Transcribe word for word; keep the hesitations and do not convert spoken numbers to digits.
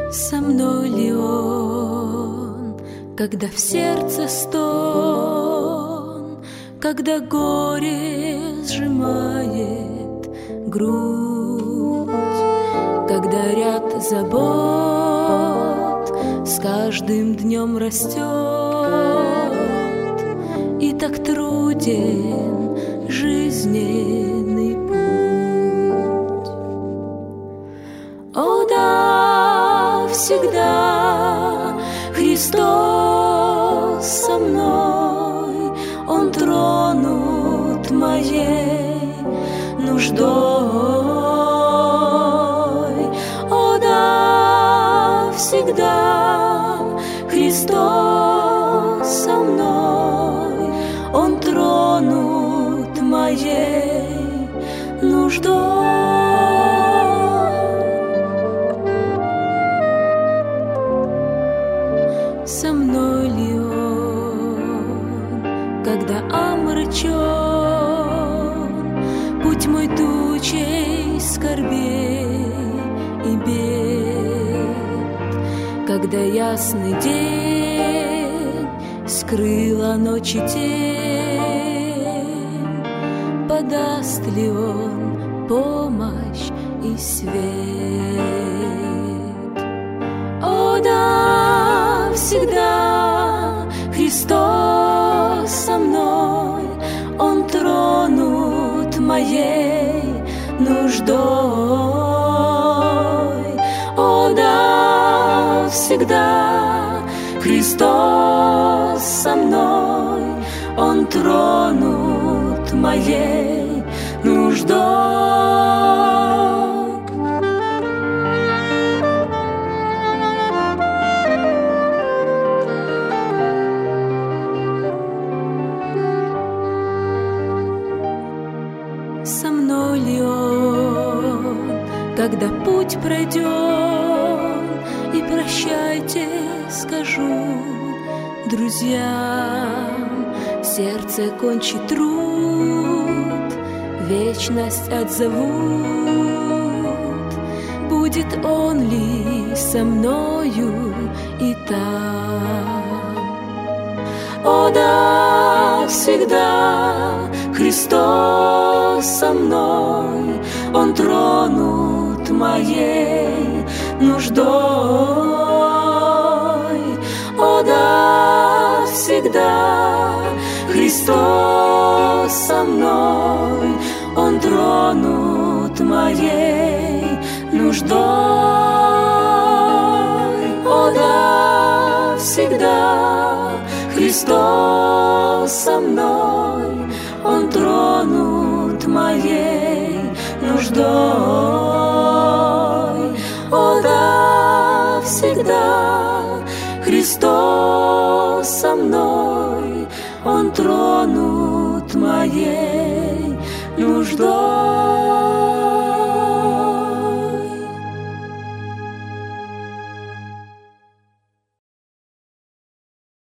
Со мной ли он, когда в сердце стон, когда горе сжимает грудь, когда ряд забот с каждым днем растет, и так труден жизненный путь. О да, всегда Христос со мной, Он тронут моей нуждой. О да, всегда Христос со мной, Он тронут моей нуждой. Со мной ли он, когда омрачен путь мой тучей скорбей и бед, когда ясный день скрыла ночи тень, подаст ли он помощь и свет? О да, всегда Христос со мной, Он тронут моей нуждой. О да, всегда Христос со мной, Он тронут моей нуждой. Со мной ли он, когда путь пройден, и прощайте скажу друзьям, сердце кончит труд, вечность отзовут. Будет он ли со мною и там? О да, всегда Христос со мной, Он тронут моей нуждой. О да, всегда Христос со мной, Он тронут моей нуждой. О да, всегда Христос со мной, Он тронут моей нуждой. О да, всегда Христос со мной, Он тронут моей нуждой.